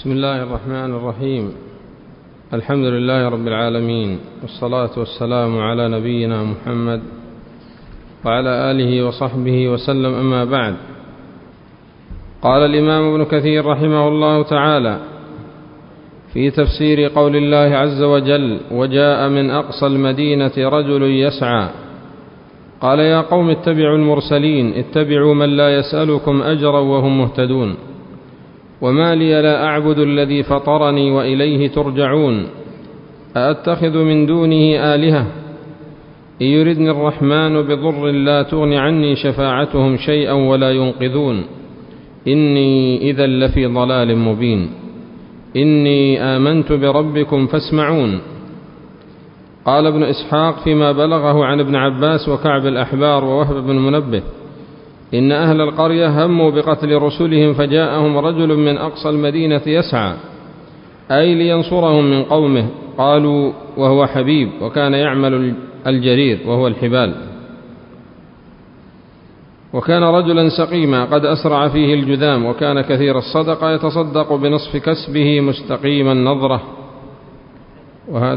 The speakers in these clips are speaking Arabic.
بسم الله الرحمن الرحيم. الحمد لله رب العالمين، والصلاة والسلام على نبينا محمد وعلى آله وصحبه وسلم، أما بعد. قال الإمام ابن كثير رحمه الله تعالى في تفسير قول الله عز وجل: وجاء من أقصى المدينة رجل يسعى، قال: يا قوم اتبعوا المرسلين، اتبعوا من لا يسألكم أجرا وهم مهتدون. وما لي لا أعبد الذي فطرني وإليه ترجعون. أأتخذ من دونه آلهة إن يردني الرحمن بضر لا تغن عني شفاعتهم شيئا ولا ينقذون. إني إذا لفي ضلال مبين. إني آمنت بربكم فاسمعون. قال ابن إسحاق فيما بلغه عن ابن عباس وكعب الأحبار ووهب بن منبه: إن أهل القرية هموا بقتل رسلهم، فجاءهم رجل من أقصى المدينة يسعى، أي لينصرهم من قومه. قالوا: وهو حبيب، وكان يعمل الجرير وهو الحبال، وكان رجلا سقيما قد أسرع فيه الجذام، وكان كثير الصدقة، يتصدق بنصف كسبه مستقيم النظرة. وهذا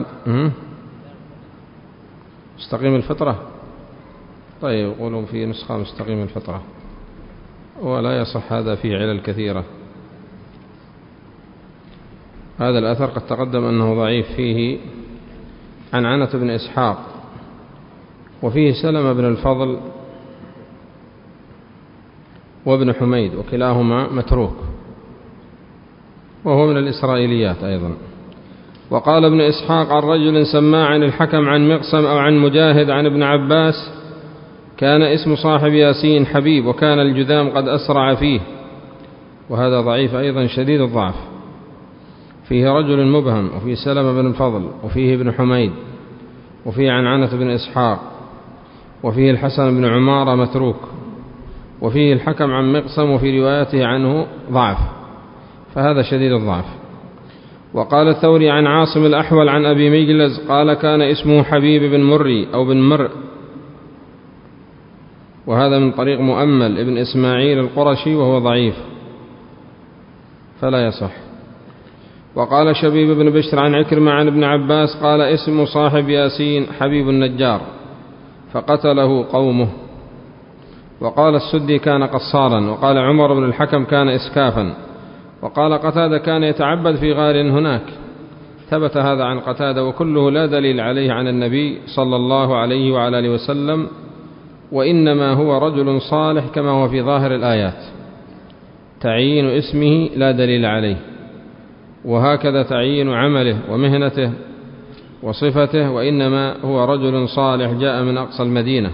مستقيم الفطرة. طيب، يقولون في نسخة مستقيم الفطرة، ولا يصح هذا في علل كثيرة. هذا الأثر قد تقدم أنه ضعيف، فيه عنعنة بن إسحاق، وفيه سلمة بن الفضل وابن حميد، وكلاهما متروك، وهو من الإسرائيليات أيضا. وقال ابن إسحاق عن رجل سماع عن الحكم عن مقسم أو عن مجاهد عن ابن عباس: كان اسم صاحب ياسين حبيب، وكان الجذام قد أسرع فيه. وهذا ضعيف أيضا شديد الضعف، فيه رجل مبهم، وفيه سلمة بن الفضل، وفيه ابن حميد، وفيه عنعنة بن إسحاق، وفيه الحسن بن عمارة متروك، وفيه الحكم عن مقسم، وفي روايته عنه ضعف، فهذا شديد الضعف. وقال الثوري عن عاصم الأحول عن أبي مجلز قال: كان اسمه حبيب بن مري أو بن مر، وهذا من طريق مؤمل ابن إسماعيل القرشي، وهو ضعيف فلا يصح. وقال شبيب بن بشر عن عكرمة عن ابن عباس قال: اسم صاحب ياسين حبيب النجار، فقتله قومه. وقال السدي: كان قصارا. وقال عمر بن الحكم: كان إسكافا. وقال قتادة: كان يتعبد في غار هناك. ثبت هذا عن قتادة، وكله لا دليل عليه عن النبي صلى الله عليه وعلى آله وسلم، وإنما هو رجل صالح كما هو في ظاهر الآيات. تعيين اسمه لا دليل عليه، وهكذا تعيين عمله ومهنته وصفته، وإنما هو رجل صالح جاء من أقصى المدينة.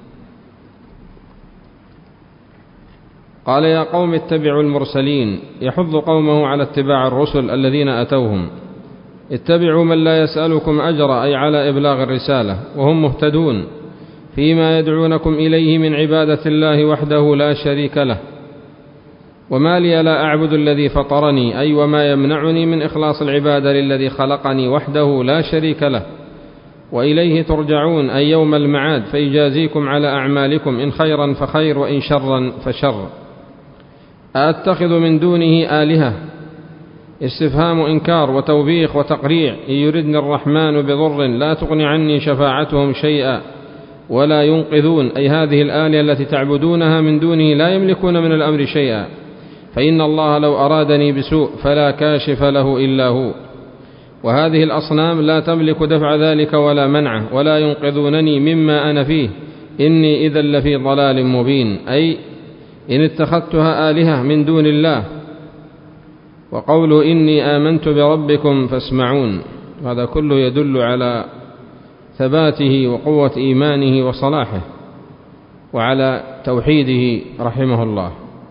قال: يا قوم اتبعوا المرسلين، يحض قومه على اتباع الرسل الذين أتوهم. اتبعوا من لا يسألكم أجرا، أي على إبلاغ الرسالة، وهم مهتدون فيما يدعونكم إليه من عبادة الله وحده لا شريك له. وما لي لا أعبد الذي فطرني، أي وما يمنعني من إخلاص العبادة للذي خلقني وحده لا شريك له. وإليه ترجعون، أي يوم المعاد، فيجازيكم على أعمالكم، إن خيرا فخير، وإن شرا فشر. أأتخذ من دونه آلهة، استفهام إنكار وتوبيخ وتقريع. إن يردني الرحمن بضر لا تغن عني شفاعتهم شيئا ولا ينقذون، أي هذه الآلهة التي تعبدونها من دونه لا يملكون من الأمر شيئا، فإن الله لو أرادني بسوء فلا كاشف له إلا هو. وهذه الأصنام لا تملك دفع ذلك ولا منعه، ولا ينقذونني مما أنا فيه. إني إذا لفي ضلال مبين، أي إن اتخذتها آلهة من دون الله. وقوله: إني آمنت بربكم فاسمعون، هذا كله يدل على ثباته وقوة إيمانه وصلاحه، وعلى توحيده رحمه الله.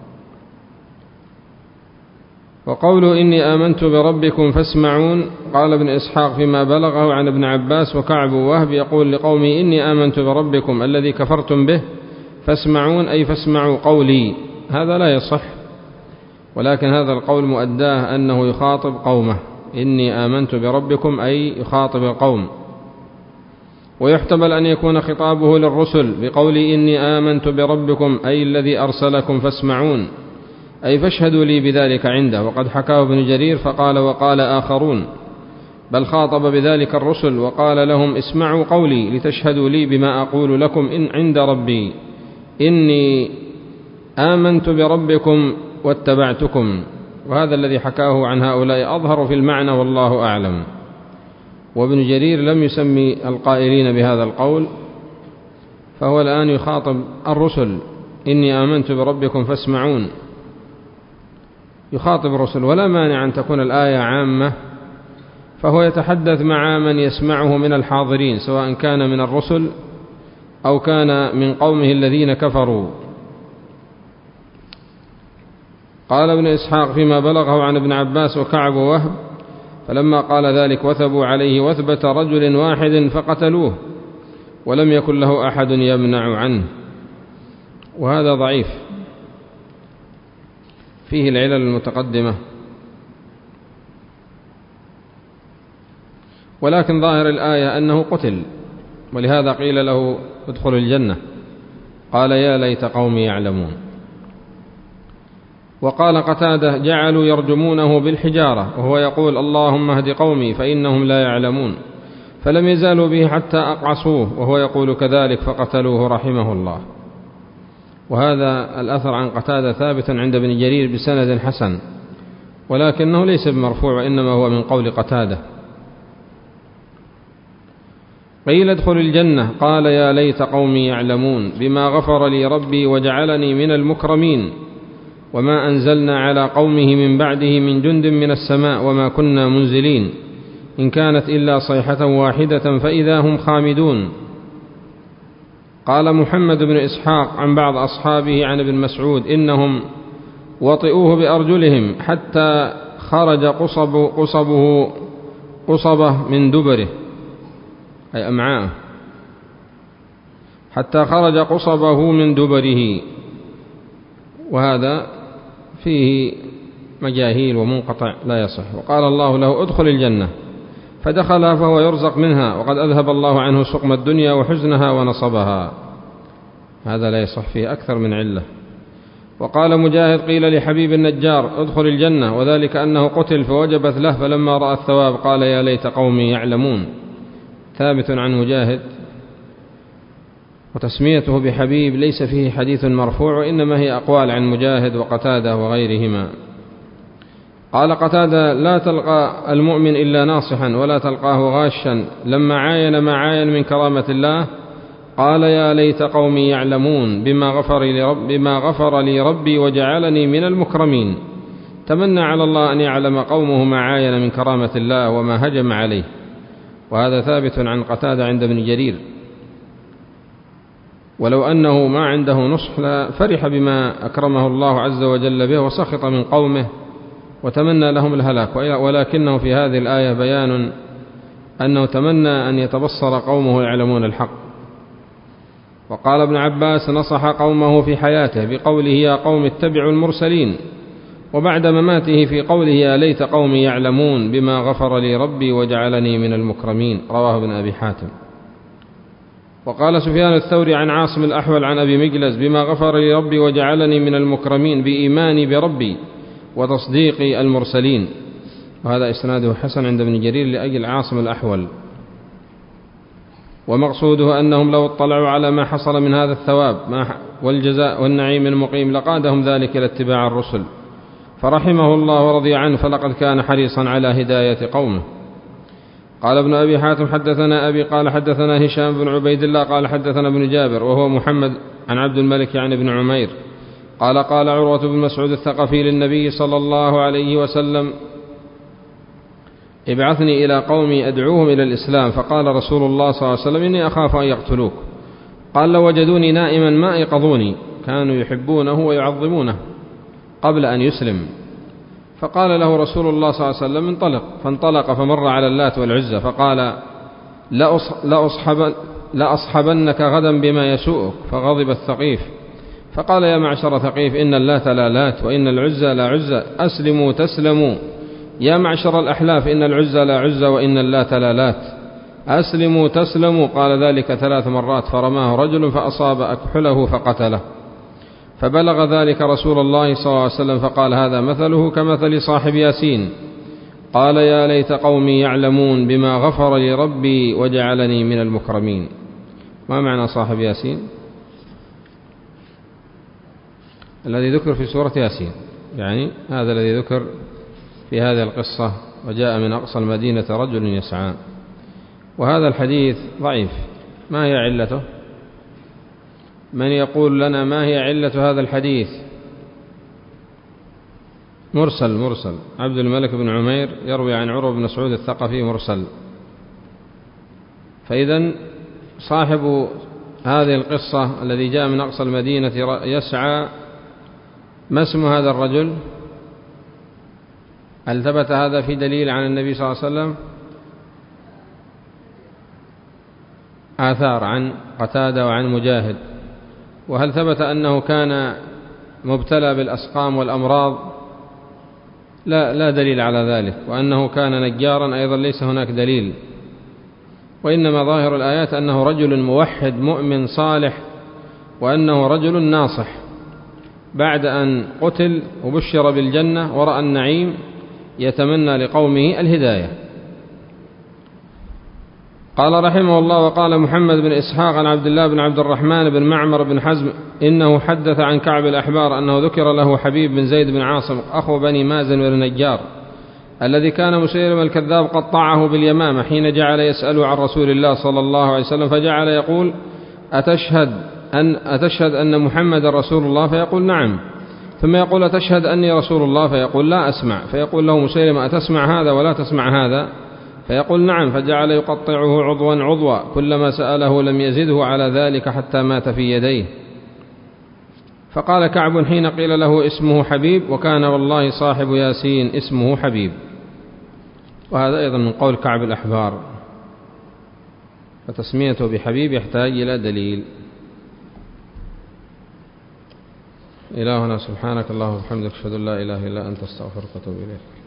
وقوله: إني آمنت بربكم فاسمعون، قال ابن إسحاق فيما بلغه عن ابن عباس وكعب ووهب يقول لقومي: إني آمنت بربكم الذي كفرتم به، فاسمعون، أي فاسمعوا قولي. هذا لا يصح، ولكن هذا القول مؤداه أنه يخاطب قومه. إني آمنت بربكم أي يخاطب القوم. ويحتمل أن يكون خطابه للرسل بقول: إني آمنت بربكم، أي الذي أرسلكم فاسمعون، أي فاشهدوا لي بذلك عنده. وقد حكاه ابن جرير فقال وقال آخرون، بل خاطب بذلك الرسل وقال لهم اسمعوا قولي لتشهدوا لي بما أقول لكم إن عند ربي إني آمنت بربكم واتبعتكم. وهذا الذي حكاه عن هؤلاء أظهر في المعنى والله أعلم. وابن جرير لم يسمي القائلين بهذا القول، فهو الآن يخاطب الرسل إني آمنت بربكم فاسمعون، يخاطب الرسل. ولا مانع أن تكون الآية عامة، فهو يتحدث مع من يسمعه من الحاضرين سواء كان من الرسل أو كان من قومه الذين كفروا. قال ابن إسحاق فيما بلغه عن ابن عباس وكعب ووهب فلما قال ذلك وثبوا عليه وثبة رجل واحد فقتلوه ولم يكن له أحد يمنع عنه. وهذا ضعيف، فيه العلل المتقدمة، ولكن ظاهر الآية أنه قتل، ولهذا قيل له ادخل الجنة، قال يا ليت قومي يعلمون. وقال قتادة جعلوا يرجمونه بالحجارة وهو يقول اللهم اهد قومي فإنهم لا يعلمون، فلم يزالوا به حتى أقعصوه وهو يقول كذلك فقتلوه رحمه الله. وهذا الأثر عن قتادة ثابت عند ابن جرير بسند حسن، ولكنه ليس بمرفوع وإنما هو من قول قتادة. قيل ادخل الجنة قال يا ليت قومي يعلمون بما غفر لي ربي وجعلني من المكرمين وما أنزلنا على قومه من بعده من جند من السماء وما كنا منزلين إن كانت إلا صيحة واحدة فإذا هم خامدون. قال محمد بن إسحاق عن بعض أصحابه عن ابن مسعود إنهم وطئوه بأرجلهم حتى خرج قصبه من دبره، أي أمعاءه، حتى خرج قصبه من دبره. وهذا فيه مجاهيل ومنقطع لا يصح. وقال الله له ادخل الجنة فدخلها فهو يرزق منها وقد أذهب الله عنه سقم الدنيا وحزنها ونصبها. هذا لا يصح، فيه أكثر من علة. وقال مجاهد قيل لحبيب النجار ادخل الجنة وذلك أنه قتل فوجبت له فلما رأى الثواب قال يا ليت قومي يعلمون. ثابت عن مجاهد. وتسميته بحبيب ليس فيه حديث مرفوع وإنما هي أقوال عن مجاهد وقتادة وغيرهما. قال قتادة لا تلقى المؤمن إلا ناصحا ولا تلقاه غاشا. لما عاين ما عاين من كرامة الله قال يا ليت قومي يعلمون بما غفر لي ربي وجعلني من المكرمين. تمنى على الله أن يعلم قومه ما عاين من كرامة الله وما هجم عليه. وهذا ثابت عن قتادة عند ابن جرير. ولو أنه ما عنده نصح لفرح بما أكرمه الله عز وجل به وسخط من قومه وتمنى لهم الهلاك، ولكنه في هذه الآية بيان أنه تمنى أن يتبصر قومه يعلمون الحق. وقال ابن عباس نصح قومه في حياته بقوله يا قوم اتبعوا المرسلين، وبعد مماته في قوله يا ليت قومي يعلمون بما غفر لي ربي وجعلني من المكرمين. رواه ابن أبي حاتم. وقال سفيان الثوري عن عاصم الأحول عن أبي مجلس بما غفر لي ربي وجعلني من المكرمين بإيماني بربي وتصديق المرسلين. وهذا إسناده حسن عند ابن جرير لأجل عاصم الأحول. ومقصوده أنهم لو اطلعوا على ما حصل من هذا الثواب والجزاء والنعيم المقيم لقادهم ذلك إلى اتباع الرسل، فرحمه الله ورضي عنه فلقد كان حريصا على هداية قومه. قال ابن أبي حاتم حدثنا أبي قال حدثنا هشام بن عبيد الله قال حدثنا ابن جابر وهو محمد عن عبد الملك عن ابن عمير قال قال عروة بن مسعود الثقفي للنبي صلى الله عليه وسلم ابعثني إلى قومي أدعوهم إلى الإسلام. فقال رسول الله صلى الله عليه وسلم إني أخاف أن يقتلوك. قال لو وجدوني نائما ما أيقظوني. كانوا يحبونه ويعظمونه قبل أن يسلم. فقال له رسول الله صلى الله عليه وسلم انطلق. فانطلق فمر على اللات والعزى فقال لأصحبنك غدا بما يسوءك. فغضب الثقيف فقال يا معشر ثقيف إن اللات لا لات وإن العزى لا عزى أسلموا تسلموا. يا معشر الأحلاف إن العزى لا عزى وإن اللات لا لات أسلموا تسلموا. قال ذلك 3 مرات فرماه رجل فأصاب أكحله فقتله. فبلغ ذلك رسول الله صلى الله عليه وسلم فقال: هذا مثله كمثل صاحب ياسين. قال: يا ليت قومي يعلمون بما غفر لي ربي وجعلني من المكرمين. ما معنى صاحب ياسين؟ الذي ذكر في سورة ياسين، يعني هذا الذي ذكر في هذه القصة: وجاء من أقصى المدينة رجل يسعى. وهذا الحديث ضعيف. ما هي علته؟ من يقول لنا ما هي علة هذا الحديث؟ مرسل. عبد الملك بن عمير يروي عن عروة بن مسعود الثقفي مرسل. فإذن صاحب هذه القصة الذي جاء من أقصى المدينة يسعى، ما اسم هذا الرجل؟ هل ثبت هذا في دليل عن النبي صلى الله عليه وسلم؟ آثار عن قتادة وعن مجاهد. وهل ثبت أنه كان مبتلى بالأسقام والأمراض؟ لا دليل على ذلك. وأنه كان نجارا أيضا ليس هناك دليل. وإنما ظاهر الآيات أنه رجل موحد مؤمن صالح، وأنه رجل ناصح بعد أن قتل وبشر بالجنة ورأى النعيم يتمنى لقومه الهداية. قال رحمه الله: وقال محمد بن إسحاق عن عبد الله بن عبد الرحمن بن معمر بن حزم إنه حدث عن كعب الأحبار أنه ذكر له حبيب بن زيد بن عاصم أخو بني مازن بن النجار الذي كان مسيلم الكذاب قطعه باليمامة حين جعل يسأل عن رسول الله صلى الله عليه وسلم، فجعل يقول: أتشهد أن محمد رسول الله؟ فيقول: نعم. ثم يقول: أتشهد أني رسول الله؟ فيقول: لا أسمع. فيقول له مسيلم: أتسمع هذا ولا تسمع هذا؟ فيقول: نعم. فجعل يقطعه عضوا كلما سأله لم يزده على ذلك حتى مات في يديه. فقال كعب حين قيل له اسمه حبيب: وكان والله صاحب ياسين اسمه حبيب. وهذا أيضا من قول كعب الأحبار، فتسميته بحبيب يحتاج إلى دليل. إلهنا سبحانك اللهم وبحمدك أشهد أن لا إله إلا أنت أستغفرك وأتوب إليك.